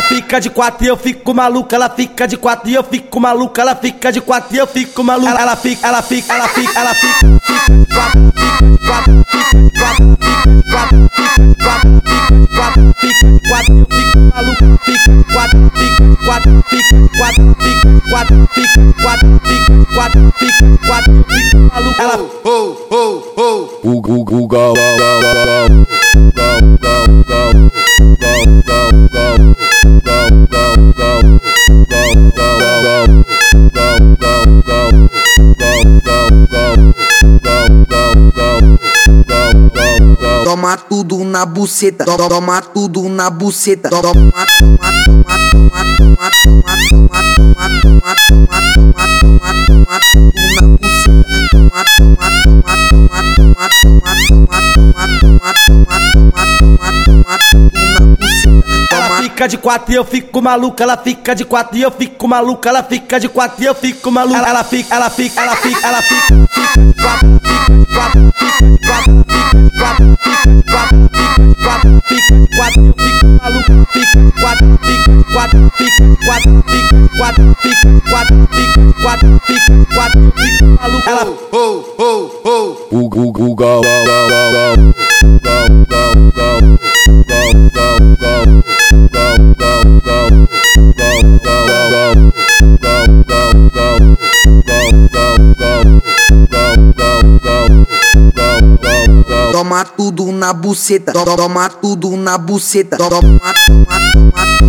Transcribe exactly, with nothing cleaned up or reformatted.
fica de quatro e eu fico maluca, ela fica de quatro e eu fico maluca, ela fica de quatro e eu fico maluca, ela fica, ela fica, ela fica, ela fica, fica de quatro, fica de quatro, fica de quatro, fica de quatro, fica de quatro, fica de quatro, fica de quatro, eu fico maluca, fica de quatro, fica de quatro, fica de quatro, fica de quatro, fica de quatro, fica de quatro, fica de quatro, eu fico maluca, ela oh oh oh o gu gu gal toma tudo na buceta, toma tudo na buceta, toma, toma, toma, toma, toma, toma, toma, toma, toma, toma, toma, toma, toma tudo na buceta, toma, toma, toma, toma, toma, toma, toma, toma, toma, toma, toma, toma, toma tudo na buceta. Ela fica de quatro e eu fico maluca, ela fica de quatro e eu fico maluca, ela fica de quatro e eu fico maluca, ela fica, ela fica, ela fica, ela fica, fica de quatro, fica de quatro, fica de quatro, fica de quatro, fica de quatro, fica de quatro, fica de quatro, eu fico maluca, fica de quatro, fica de quatro, fica de quatro, fica de quatro, fica de quatro, fica de quatro, fica de quatro, eu fico maluca, ela oh oh oh o gu gu gal toma tudo na buceta, toma tudo na buceta, toma, toma, toma, toma.